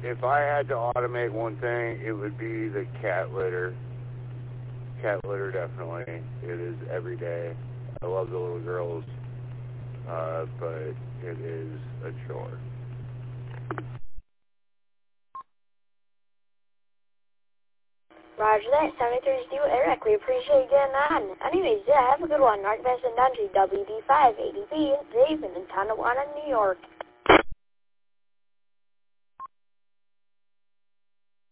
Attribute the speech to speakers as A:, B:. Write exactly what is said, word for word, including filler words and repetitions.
A: if I had to automate one thing, it would be the cat litter. Cat litter, definitely. It is every day. I love the little girls, uh, but it is a chore.
B: Roger that. seventy-three Steel Eric. We appreciate you getting on. Anyways, yeah, have a good one. Northwest and Dundry, W D five, A D P, Dave in Tonawanda, New York.